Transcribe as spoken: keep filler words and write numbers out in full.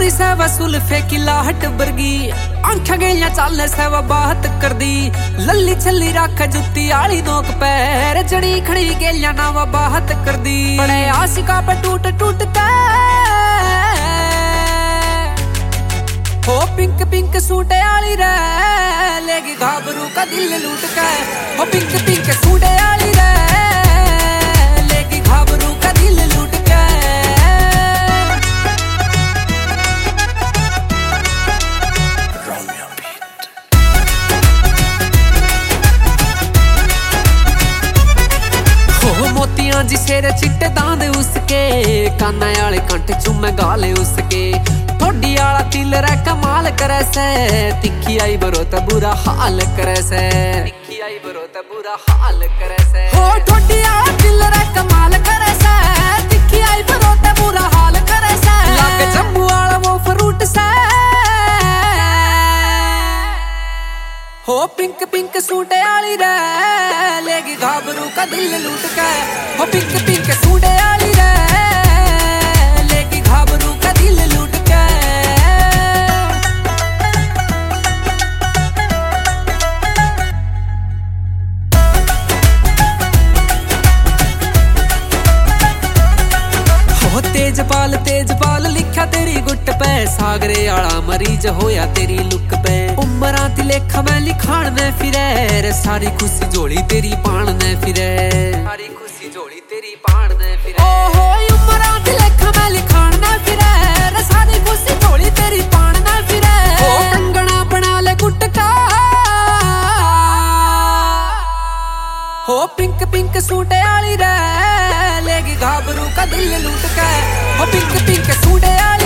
लादी से वसूल फेंकी लाहट बरगी आंखा गलियां चाले से वह बात कर दी लल्ली छल्ली रख जुत्ती आली नोक पैर जड़ी खड़ी गलियां ना वह बात कर दी बड़े आशिका पे टूट टूट के हो पिंक पिंक सूटे आली रे लेगी घाबरू का दिल लूट के हो पिंक पिंक सूटे आली रे लेगी घाबरू का दिल लूट के हो मोतियां जी सेरे चिट्टे दांद उसके काना आले कांटे चुम्मे गाले उसके थोड़ी आला तिल रे कमाल करे से तिखी आई बरो त बुरा हाल करे से तिखी आई बरो त बुरा हाल करे से हो थोड़ी आला तिल रे कमाल करे से तिखी आई बरो त बुरा हाल करे से लागे जम्मू वाला वो फ्रूट से हो पिंक पिंक सूटे आली रे लेगी घाबरू का दिल लूट के हो पिंक पिंक सूटे आली रे लेगी घाबरू का दिल लूट के तेजपाल तेजपाल लिखा तेरी गुट पे सागरे आला मरीज होया तेरी लुक पे उमरा ती लेखा मैं लिखाण ने फिरे रे सारी खुशी जोड़ी तेरी पाण ने फिरे सारी खुशी जोड़ी तेरी पाण ने फिरे ओहो उमरा ती लेखा मैं लिखाण ने फिरे रे सारी खुशी जोड़ी तेरी पाण ने फिरे ओ कंगना बना ले गुट का हो पिंक पिंक सूटे आली रे लेगी घाबरू का दिल लूट के हो पिंक पिंक सूटे आली